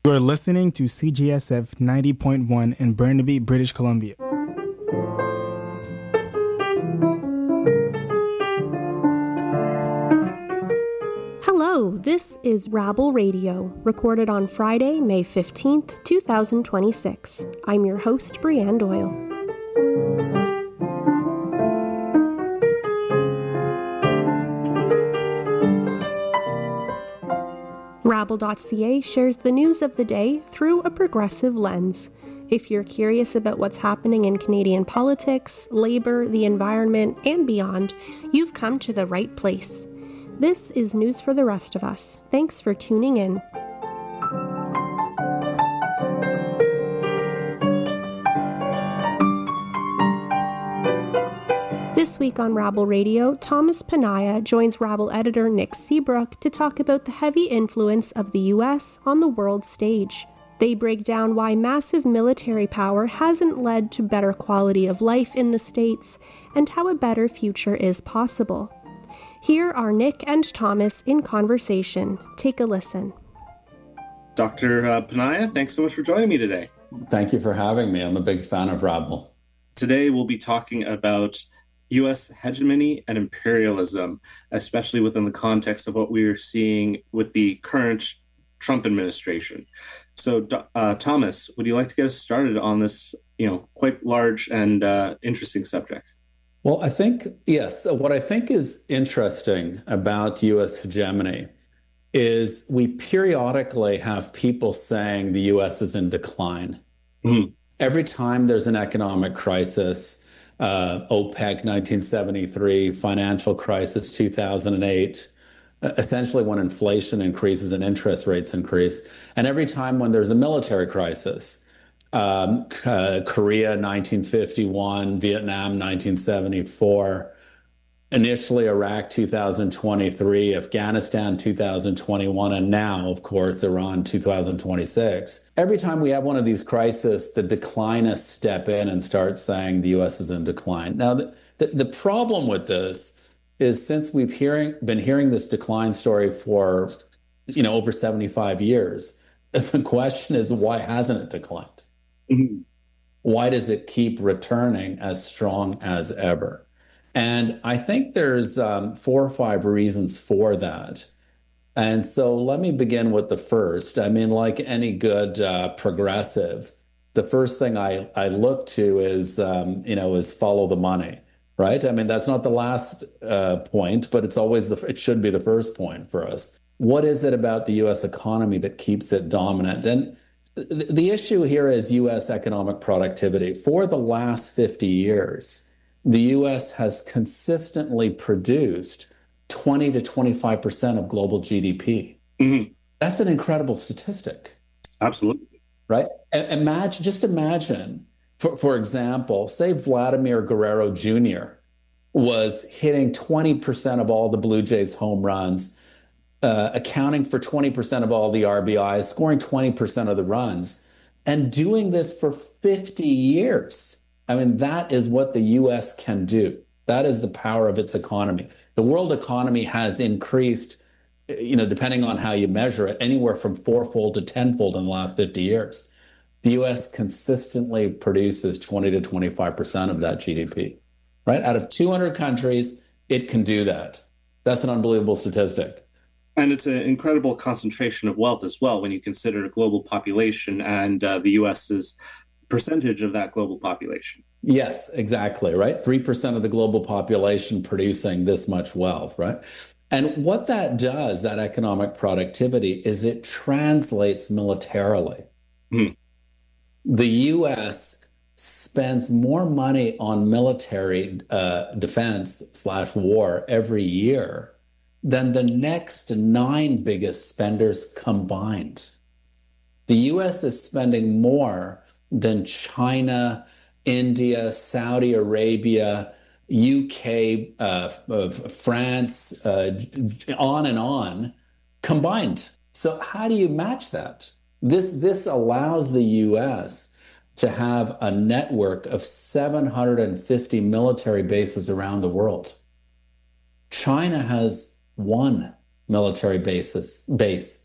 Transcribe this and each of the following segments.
You're listening to CGSF 90.1 in Burnaby, British Columbia. Hello, this is Rabble Radio, recorded on Friday, May 15th, 2026. I'm your host, Brianne Doyle. Rabble.ca shares the news of the day through a progressive lens. If you're curious about what's happening in Canadian politics, labor, the environment, and beyond, you've come to the right place. This is news for the rest of us. Thanks for tuning in. This week on Rabble Radio, Thomas Panaia joins Rabble editor Nick Seabrook to talk about the heavy influence of the U.S. on the world stage. They break down why massive military power hasn't led to better quality of life in the States and how a better future is possible. Here are Nick and Thomas in conversation. Take a listen. Dr. Panaia, thanks so much for joining me today. Thank you for having me. I'm a big fan of Rabble. Today we'll be talking about U.S. hegemony and imperialism, especially within the context of what we are seeing with the current Trump administration. So, Thomas, would you like to get us started on this, quite large and interesting subject? Well, I think, yes. What I think is interesting about U.S. hegemony is we periodically have people saying the U.S. is in decline. Mm-hmm. Every time there's an economic crisis, OPEC 1973, financial crisis 2008, essentially when inflation increases and interest rates increase. And every time when there's a military crisis, Korea 1951, Vietnam 1974, initially Iraq 2023, Afghanistan 2021, and now, of course, Iran 2026. Every time we have one of these crises, the declinists step in and start saying the U.S. is in decline. Now, the problem with this is since we've been hearing this decline story for, over 75 years, the question is, why hasn't it declined? Mm-hmm. Why does it keep returning as strong as ever? And I think there's 4 or 5 reasons for that. And so let me begin with the first. I mean, like any good progressive, the first thing I look to is follow the money, right? I mean, that's not the last point, but it's always it should be the first point for us. What is it about the U.S. economy that keeps it dominant? And the issue here is U.S. economic productivity. For the last 50 years, the U.S. has consistently produced 20 to 25% of global GDP. Mm-hmm. That's an incredible statistic. Absolutely. Right? Imagine, for example, say Vladimir Guerrero Jr. was hitting 20% of all the Blue Jays home runs, accounting for 20% of all the RBIs, scoring 20% of the runs, and doing this for 50 years. I mean, that is what the U.S. can do. That is the power of its economy. The world economy has increased, depending on how you measure it, anywhere from 4-fold to 10-fold in the last 50 years. The U.S. consistently produces 20 to 25% of that GDP, right? Out of 200 countries, it can do that. That's an unbelievable statistic. And it's an incredible concentration of wealth as well when you consider global population and the U.S.'s percentage of that global population. Yes, exactly, right? 3% of the global population producing this much wealth, right? And what that does, that economic productivity, is it translates militarily. Mm. The U.S. spends more money on military defense/war every year than the next 9 biggest spenders combined. The U.S. is spending more than China, India, Saudi Arabia, UK, France, on and on, combined. So how do you match that? This allows the U.S. to have a network of 750 military bases around the world. China has 1 military base,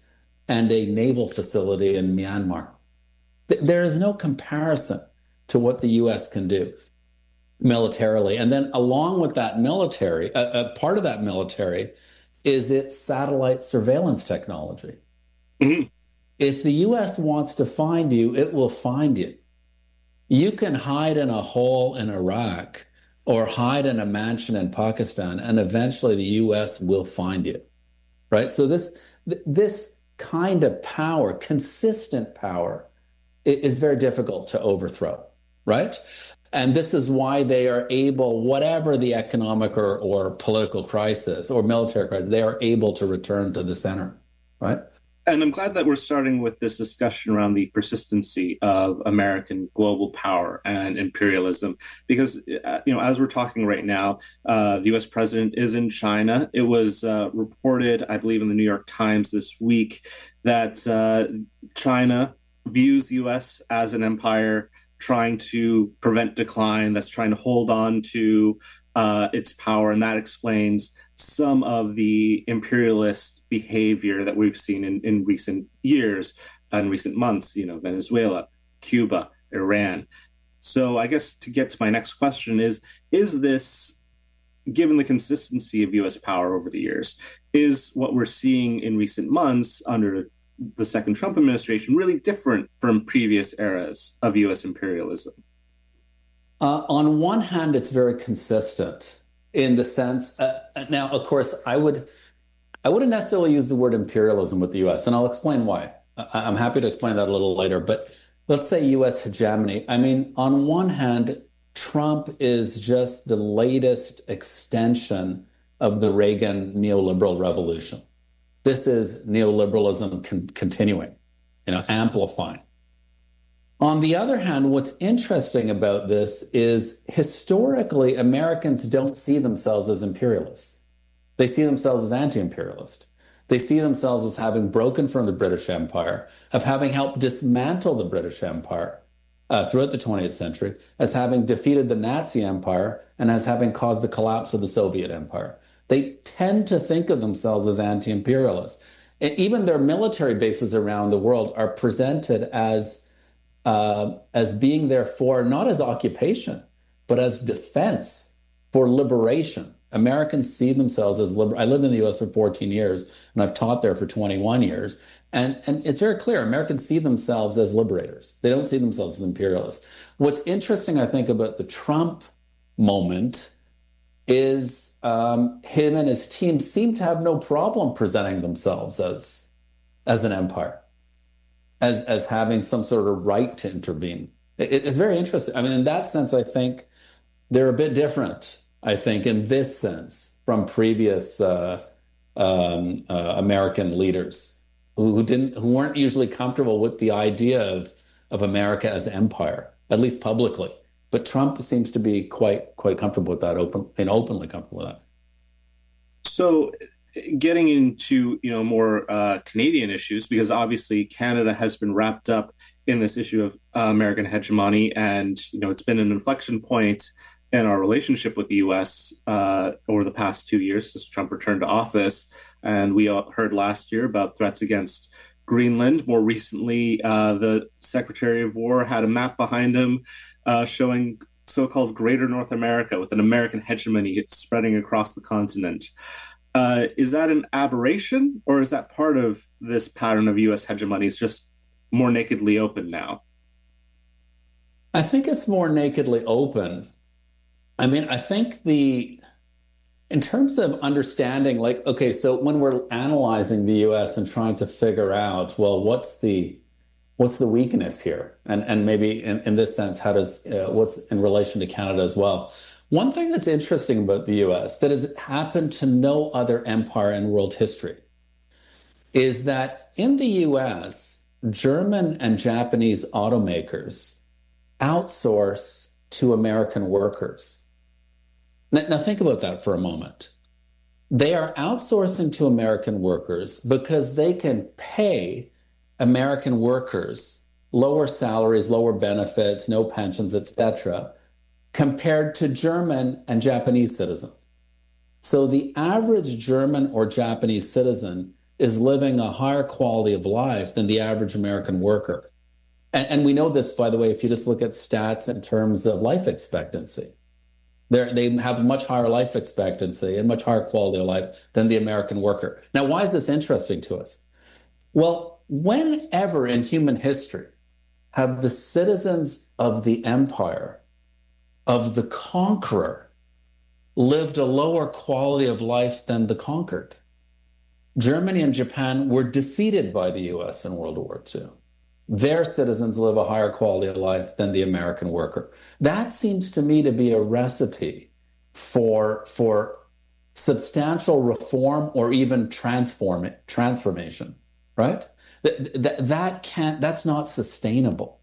and a naval facility in Myanmar. There is no comparison to what the U.S. can do militarily. And then along with that military, a part of that military is its satellite surveillance technology. Mm-hmm. If the U.S. wants to find you, it will find you. You can hide in a hole in Iraq or hide in a mansion in Pakistan, and eventually the U.S. will find you, right? So this kind of power, consistent power, is very difficult to overthrow, right? And this is why they are able, whatever the economic or political crisis or military crisis, they are able to return to the center, right? And I'm glad that we're starting with this discussion around the persistency of American global power and imperialism, because, as we're talking right now, the U.S. president is in China. It was reported, I believe, in the New York Times this week that China views the U.S. as an empire trying to prevent decline, that's trying to hold on to its power. And that explains some of the imperialist behavior that we've seen in recent years and recent months, Venezuela, Cuba, Iran. So I guess to get to my next question is this, given the consistency of U.S. power over the years, is what we're seeing in recent months under the second Trump administration really different from previous eras of U.S. imperialism? On one hand, it's very consistent in the sense, now, of course, I wouldn't necessarily use the word imperialism with the U.S., and I'll explain why. I'm happy to explain that a little later, but let's say U.S. hegemony. I mean, on one hand, Trump is just the latest extension of the Reagan neoliberal revolution. This is neoliberalism continuing, amplifying. On the other hand, what's interesting about this is historically, Americans don't see themselves as imperialists. They see themselves as anti-imperialist. They see themselves as having broken from the British Empire, of having helped dismantle the British Empire throughout the 20th century, as having defeated the Nazi Empire, and as having caused the collapse of the Soviet Empire. They tend to think of themselves as anti-imperialists. And even their military bases around the world are presented as being there for, not as occupation, but as defense, for liberation. Americans see themselves as I lived in the U.S. for 14 years, and I've taught there for 21 years. And it's very clear, Americans see themselves as liberators. They don't see themselves as imperialists. What's interesting, I think, about the Trump moment is him and his team seem to have no problem presenting themselves as an empire, as having some sort of right to intervene. It's very interesting. I mean, in that sense, I think they're a bit different, I think, in this sense, from previous American leaders who weren't usually comfortable with the idea of America as empire, at least publicly. But Trump seems to be quite comfortable with that, openly comfortable with that. So, getting into more Canadian issues, because obviously Canada has been wrapped up in this issue of American hegemony, and it's been an inflection point in our relationship with the U.S. Over the past 2 years since Trump returned to office. And we all heard last year about threats against Greenland. More recently, the Secretary of War had a map behind him showing so-called Greater North America with an American hegemony spreading across the continent. Is that an aberration, or is that part of this pattern of U.S. hegemony? It's just more nakedly open now? I think it's more nakedly open. I mean, I think in terms of understanding, so when we're analyzing the U.S. and trying to figure out, well, what's the weakness here? And maybe in this sense, how does, what's in relation to Canada as well? One thing that's interesting about the U.S. that has happened to no other empire in world history is that in the U.S., German and Japanese automakers outsource to American workers. Now think about that for a moment. They are outsourcing to American workers because they can pay American workers lower salaries, lower benefits, no pensions, etc., compared to German and Japanese citizens. So the average German or Japanese citizen is living a higher quality of life than the average American worker. And we know this, by the way, if you just look at stats in terms of life expectancy. They have a much higher life expectancy and much higher quality of life than the American worker. Now, why is this interesting to us? Well, whenever in human history have the citizens of the empire, of the conqueror, lived a lower quality of life than the conquered? Germany and Japan were defeated by the US in World War II. Their citizens live a higher quality of life than the American worker. That seems to me to be a recipe for substantial reform or even transformation, right? That's not sustainable.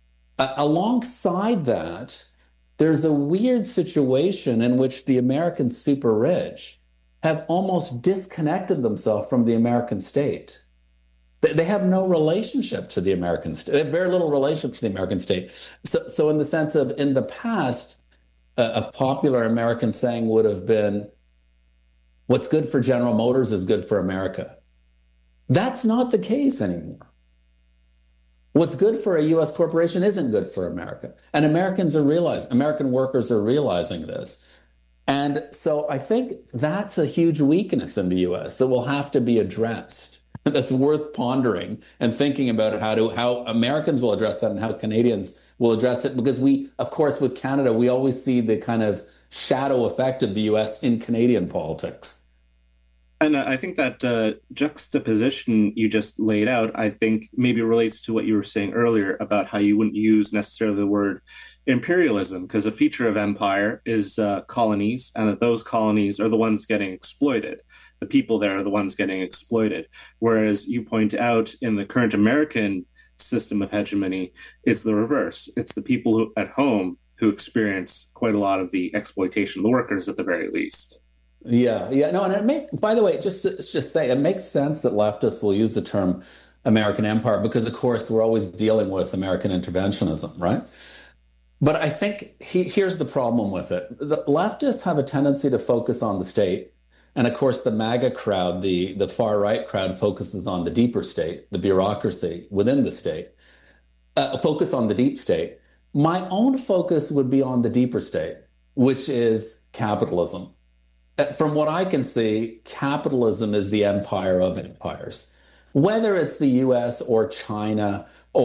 Alongside that, there's a weird situation in which the American super rich have almost disconnected themselves from the American state. They have no relationship to the American state. They have very little relationship to the American state. So in the sense of, in the past, a popular American saying would have been, what's good for General Motors is good for America. That's not the case anymore. What's good for a U.S. corporation isn't good for America. And American workers are realizing this. And so I think that's a huge weakness in the U.S. that will have to be addressed. That's worth pondering and thinking about how Americans will address that and how Canadians will address it. Because we, of course, with Canada, we always see the kind of shadow effect of the U.S. in Canadian politics. And I think that juxtaposition you just laid out, I think maybe relates to what you were saying earlier about how you wouldn't use necessarily the word imperialism, because a feature of empire is colonies, and that those colonies are the ones getting exploited. The people there are the ones getting exploited. Whereas you point out in the current American system of hegemony, it's the reverse. It's the people at home who experience quite a lot of the exploitation of the workers at the very least. Yeah. No, and by the way, just say, it makes sense that leftists will use the term American empire because, of course, we're always dealing with American interventionism, right? But I think here's the problem with it. The leftists have a tendency to focus on the state. And of course, the MAGA crowd, the far right crowd, focuses on the deeper state, the bureaucracy within the state, focus on the deep state. My own focus would be on the deeper state, which is capitalism. From what I can see, capitalism is the empire of empires. Whether it's the US or China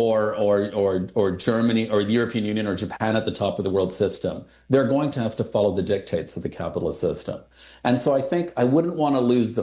or Germany or the European Union or Japan at the top of the world system, they're going to have to follow the dictates of the capitalist system. And so I think I wouldn't want to lose the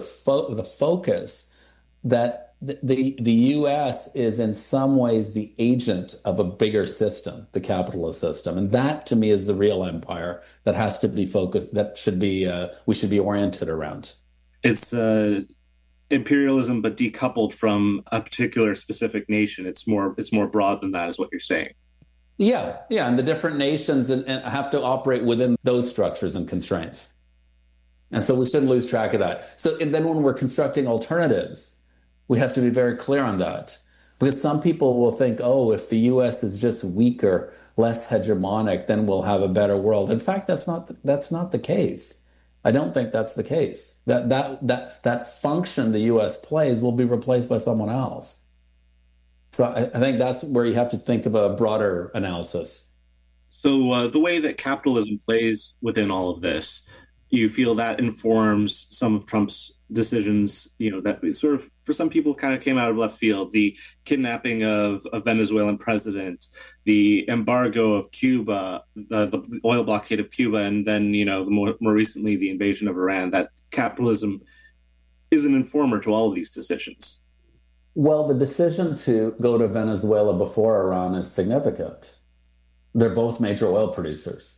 focus that the US is in some ways the agent of a bigger system, the capitalist system. And that to me is the real empire that has to be focused, that should be, we should be oriented around. It's imperialism, but decoupled from a particular specific nation. It's more broad than that, is what you're saying. Yeah. And the different nations and have to operate within those structures and constraints. And so we shouldn't lose track of that. So and then when we're constructing alternatives, we have to be very clear on that. Because some people will think, oh, if the U.S. is just weaker, less hegemonic, then we'll have a better world. In fact, that's not the case. I don't think that's the case. That function the U.S. plays will be replaced by someone else. So I think that's where you have to think of a broader analysis. So the way that capitalism plays within all of this, you feel that informs some of Trump's decisions, that sort of, for some people, kind of came out of left field. The kidnapping of a Venezuelan president, the embargo of Cuba, the oil blockade of Cuba, and then, more recently, the invasion of Iran, that capitalism is an informer to all of these decisions. Well, the decision to go to Venezuela before Iran is significant. They're both major oil producers.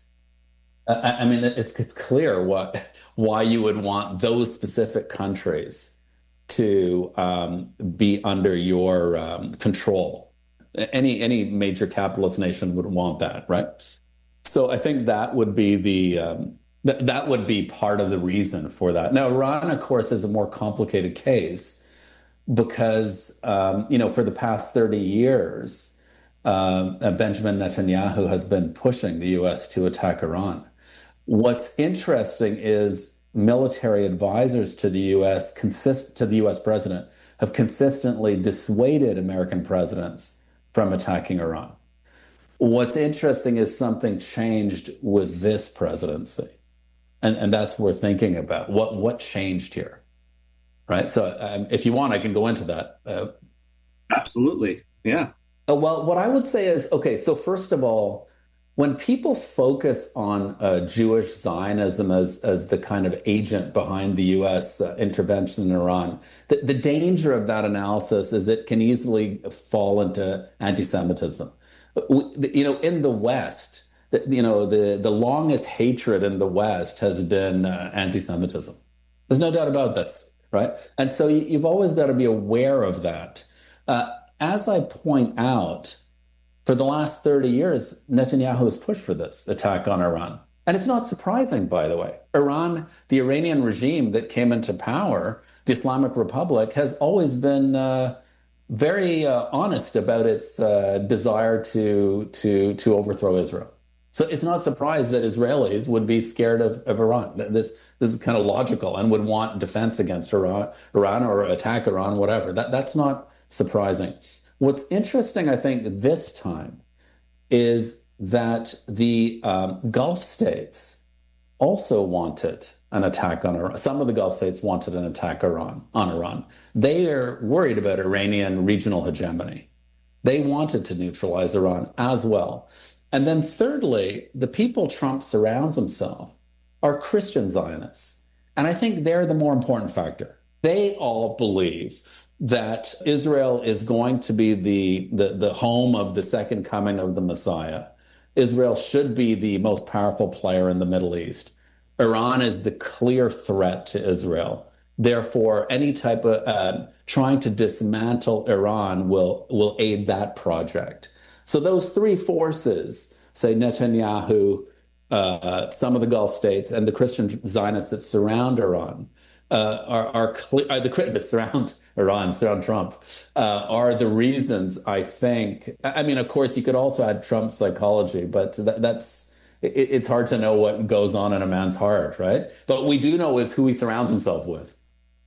I mean, it's clear why you would want those specific countries to be under your control. Any major capitalist nation would want that, right? So I think that would be that would be part of the reason for that. Now, Iran, of course, is a more complicated case because for the past 30 years, Benjamin Netanyahu has been pushing the U.S. to attack Iran. What's interesting is military advisors to the U.S. To the U.S. president have consistently dissuaded American presidents from attacking Iran. What's interesting is something changed with this presidency, and that's what we're thinking about. What changed here, right? So, if you want, I can go into that. Absolutely, yeah. Well, what I would say is, okay, so first of all, when people focus on Jewish Zionism as the kind of agent behind the U.S. Intervention in Iran, the danger of that analysis is it can easily fall into anti-Semitism. In the West, the longest hatred in the West has been anti-Semitism. There's no doubt about this, right? And so you've always got to be aware of that. As I point out, for the last 30 years, Netanyahu has pushed for this attack on Iran. And it's not surprising, by the way. Iran, the Iranian regime that came into power, the Islamic Republic, has always been very honest about its desire to overthrow Israel. So it's not surprised that Israelis would be scared of Iran. This is kind of logical and would want defense against Iran or attack Iran, whatever. That's not surprising. What's interesting, I think, this time is that the Gulf states also wanted an attack on Iran. Some of the Gulf states wanted an attack on Iran. They are worried about Iranian regional hegemony. They wanted to neutralize Iran as well. And then thirdly, the people Trump surrounds himself are Christian Zionists. And I think they're the more important factor. They all believe that Israel is going to be the home of the second coming of the Messiah. Israel should be the most powerful player in the Middle East. Iran is the clear threat to Israel. Therefore, any type of trying to dismantle Iran will aid that project. So those three forces, say Netanyahu, some of the Gulf states, and the Christian Zionists that surround Iran, are Trump, are the reasons, I think. I mean, of course, you could also add Trump's psychology, but it's hard to know what goes on in a man's heart, right? But what we do know is who he surrounds himself with.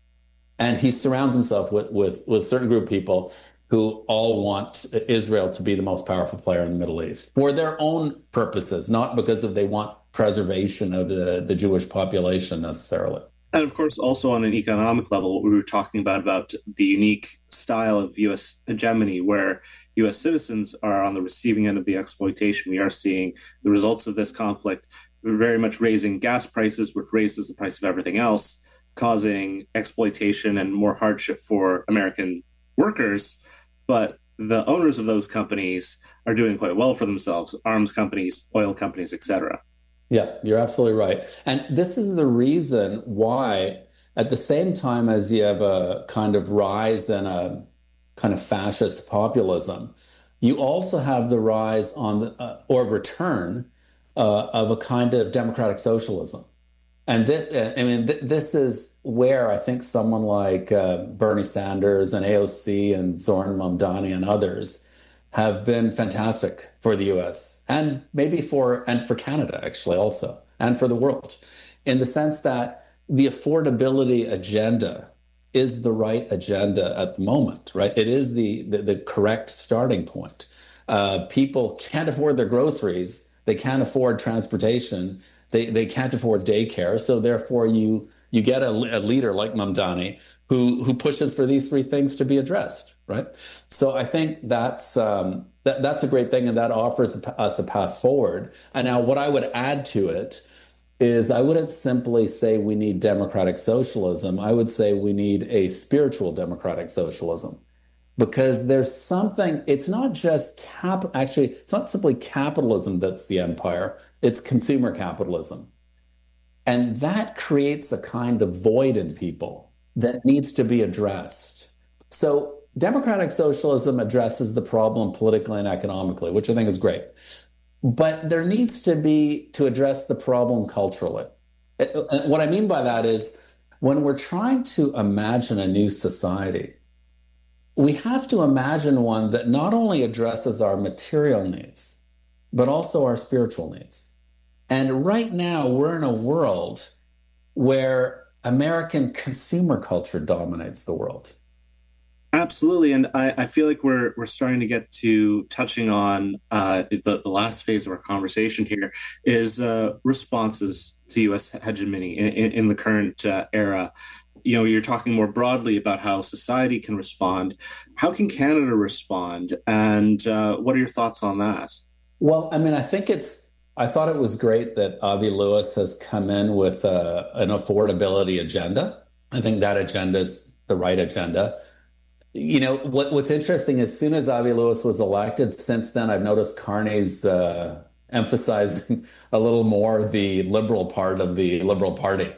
And he surrounds himself with a certain group of people who all want Israel to be the most powerful player in the Middle East for their own purposes, not because they want preservation of the Jewish population necessarily. And of course, also on an economic level, what we were talking about the unique style of U.S. hegemony, where U.S. citizens are on the receiving end of the exploitation. We are seeing the results of this conflict very much raising gas prices, which raises the price of everything else, causing exploitation and more hardship for American workers. But the owners of those companies are doing quite well for themselves, arms companies, oil companies, etc. Yeah, you're absolutely right. And this is the reason why, at the same time as you have a kind of rise in a kind of fascist populism, you also have the rise or return of a kind of democratic socialism. And this is where I think someone like Bernie Sanders and AOC and Zoran Mamdani and others have been fantastic for the U.S. and maybe for Canada, actually, also, and for the world, in the sense that the affordability agenda is the right agenda at the moment, right? It is the correct starting point. People can't afford their groceries. They can't afford transportation. They can't afford daycare. So therefore, you get a leader like Mamdani who pushes for these three things to be addressed, right? So I think that's a great thing, and that offers us a path forward. And now what I would add to it is I wouldn't simply say we need democratic socialism. I would say we need a spiritual democratic socialism, because there's something, it's not just it's not simply capitalism that's the empire, it's consumer capitalism. And that creates a kind of void in people that needs to be addressed. So democratic socialism addresses the problem politically and economically, which I think is great. But there needs to be to address the problem culturally. And what I mean by that is when we're trying to imagine a new society, we have to imagine one that not only addresses our material needs, but also our spiritual needs. And right now we're in a world where American consumer culture dominates the world. Absolutely, and I feel like we're starting to get to touching on the last phase of our conversation here is responses to U.S. hegemony in the current era. You know, you're talking more broadly about how society can respond. How can Canada respond, and what are your thoughts on that? Well, I mean, I thought it was great that Avi Lewis has come in with an affordability agenda. I think that agenda is the right agenda. You know, what's interesting, as soon as Avi Lewis was elected, since then, I've noticed Carney's emphasizing a little more the liberal part of the Liberal Party,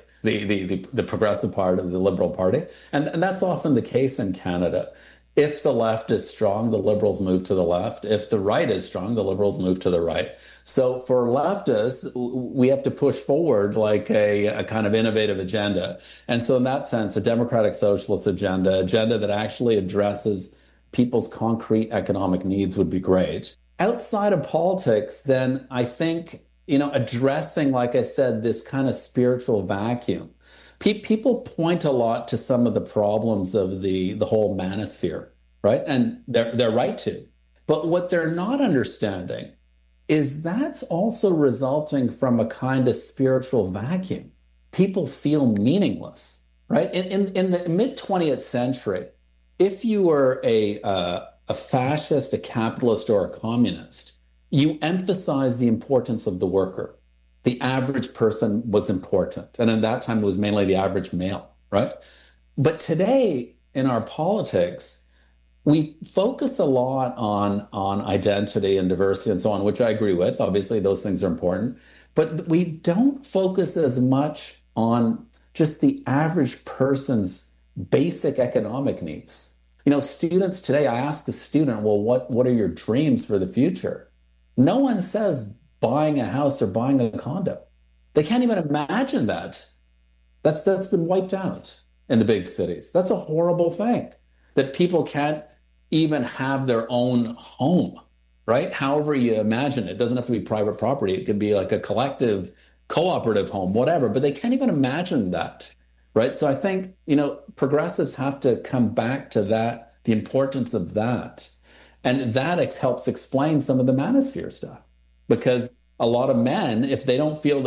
the progressive part of the Liberal Party. And that's often the case in Canada. If the left is strong, the Liberals move to the left. If the right is strong, the Liberals move to the right. So for leftists, we have to push forward like a kind of innovative agenda. And so in that sense, a democratic socialist agenda that actually addresses people's concrete economic needs would be great. Outside of politics, then I think, addressing, like I said, this kind of spiritual vacuum. People point a lot to some of the problems of the whole manosphere, right? And they're right to. But what they're not understanding is that's also resulting from a kind of spiritual vacuum. People feel meaningless, right? In the mid-20th century, if you were a fascist, a capitalist, or a communist, you emphasized the importance of the worker. The average person was important. And in that time, it was mainly the average male, right? But today, in our politics, we focus a lot on identity and diversity and so on, which I agree with. Obviously, those things are important. But we don't focus as much on just the average person's basic economic needs. Students today, I ask a student, well, what are your dreams for the future? No one says buying a house or buying a condo. They can't even imagine that. That's been wiped out in the big cities. That's a horrible thing, that people can't even have their own home, right? However you imagine it. It doesn't have to be private property. It could be like a collective, cooperative home, whatever, but they can't even imagine that, right? So I think, progressives have to come back to that, the importance of that. And that helps explain some of the manosphere stuff. Because a lot of men, if they don't feel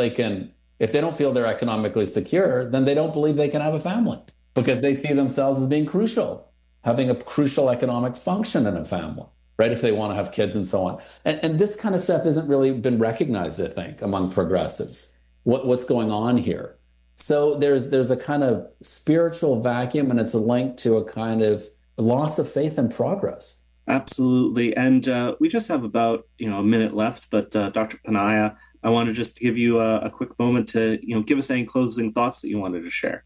they're economically secure, then they don't believe they can have a family because they see themselves as being crucial, having a crucial economic function in a family, right? If they want to have kids and so on. And this kind of stuff hasn't really been recognized, I think, among progressives, what's going on here. So there's a kind of spiritual vacuum, and it's a link to a kind of loss of faith in progress. Absolutely. And we just have about, a minute left, but Dr. Panaia, I want to just give you a quick moment to, give us any closing thoughts that you wanted to share.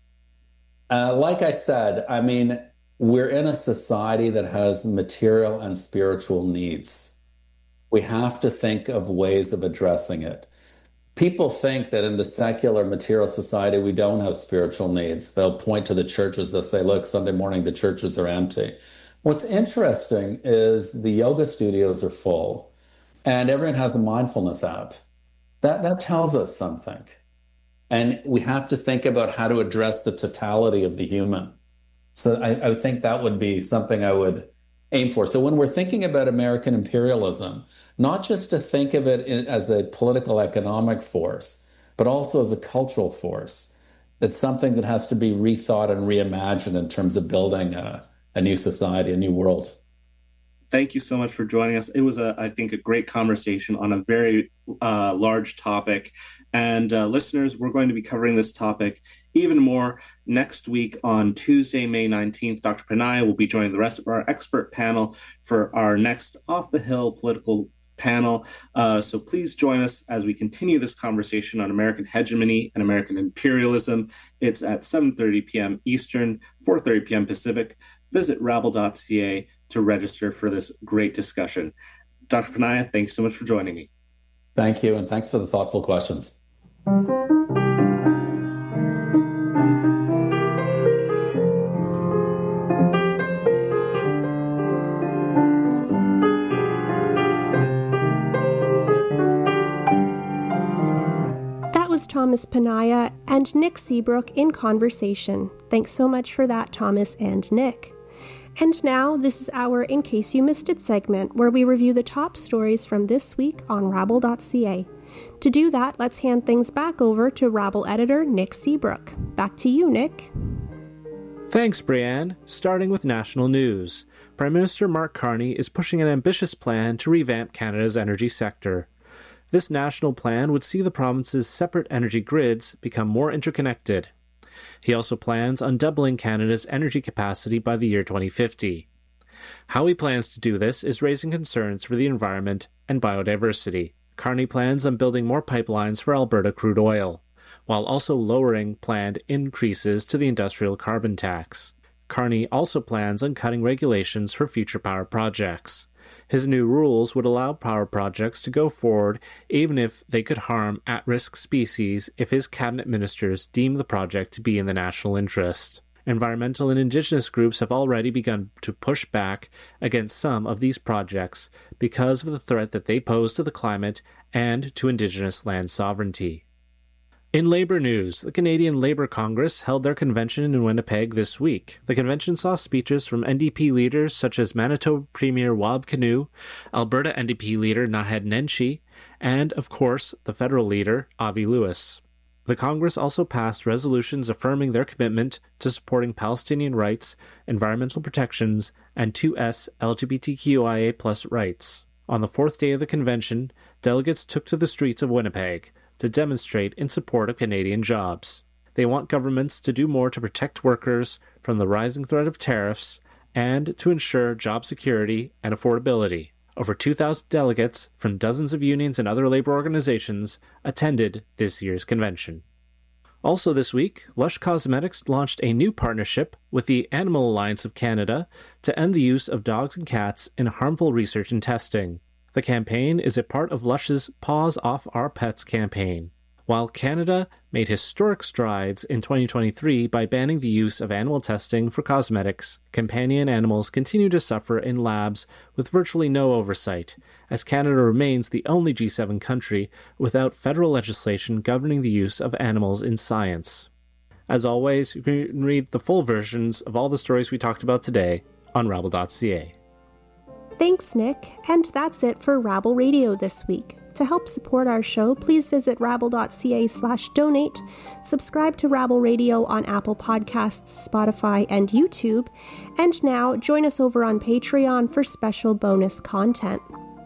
Like I said, I mean, we're in a society that has material and spiritual needs. We have to think of ways of addressing it. People think that in the secular material society, we don't have spiritual needs. They'll point to the churches. They'll say, look, Sunday morning, the churches are empty. What's interesting is the yoga studios are full and everyone has a mindfulness app. That tells us something. And we have to think about how to address the totality of the human. So I think that would be something I would aim for. So when we're thinking about American imperialism, not just to think of it as a political economic force, but also as a cultural force. It's something that has to be rethought and reimagined in terms of building a new society, a new world. Thank you so much for joining us. It was, I think, a great conversation on a very large topic. And listeners, we're going to be covering this topic even more next week on Tuesday, May 19th. Dr. Panaia will be joining the rest of our expert panel for our next Off the Hill political panel. So please join us as we continue this conversation on American hegemony and American imperialism. It's at 7:30 p.m. Eastern, 4:30 p.m. Pacific. Visit rabble.ca to register for this great discussion. Dr. Panaia, thanks so much for joining me. Thank you, and thanks for the thoughtful questions. Thomas Panaya and Nick Seabrook in conversation. Thanks so much for that, Thomas and Nick. And now, this is our In Case You Missed It segment, where we review the top stories from this week on Rabble.ca. To do that, let's hand things back over to Rabble editor Nick Seabrook. Back to you, Nick. Thanks, Brianne. Starting with national news. Prime Minister Mark Carney is pushing an ambitious plan to revamp Canada's energy sector. This national plan would see the province's separate energy grids become more interconnected. He also plans on doubling Canada's energy capacity by the year 2050. How he plans to do this is raising concerns for the environment and biodiversity. Carney plans on building more pipelines for Alberta crude oil, while also lowering planned increases to the industrial carbon tax. Carney also plans on cutting regulations for future power projects. His new rules would allow power projects to go forward even if they could harm at-risk species if his cabinet ministers deem the project to be in the national interest. Environmental and Indigenous groups have already begun to push back against some of these projects because of the threat that they pose to the climate and to Indigenous land sovereignty. In Labour news, the Canadian Labour Congress held their convention in Winnipeg this week. The convention saw speeches from NDP leaders such as Manitoba Premier Wab Kinew, Alberta NDP leader Naheed Nenshi, and, of course, the federal leader, Avi Lewis. The Congress also passed resolutions affirming their commitment to supporting Palestinian rights, environmental protections, and 2S LGBTQIA+ rights. On the fourth day of the convention, delegates took to the streets of Winnipeg to demonstrate in support of Canadian jobs. They want governments to do more to protect workers from the rising threat of tariffs and to ensure job security and affordability. Over 2,000 delegates from dozens of unions and other labor organizations attended this year's convention. Also this week, Lush Cosmetics launched a new partnership with the Animal Alliance of Canada to end the use of dogs and cats in harmful research and testing. The campaign is a part of Lush's Paws Off Our Pets campaign. While Canada made historic strides in 2023 by banning the use of animal testing for cosmetics, companion animals continue to suffer in labs with virtually no oversight, as Canada remains the only G7 country without federal legislation governing the use of animals in science. As always, you can read the full versions of all the stories we talked about today on Rabble.ca. Thanks, Nick. And that's it for Rabble Radio this week. To help support our show, please visit rabble.ca/donate, subscribe to Rabble Radio on Apple Podcasts, Spotify, and YouTube, and now join us over on Patreon for special bonus content.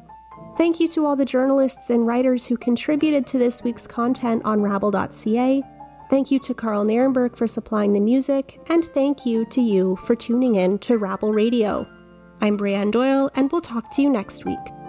Thank you to all the journalists and writers who contributed to this week's content on Rabble.ca. Thank you to Carl Nierenberg for supplying the music, and thank you to you for tuning in to Rabble Radio. I'm Brianne Doyle, and we'll talk to you next week.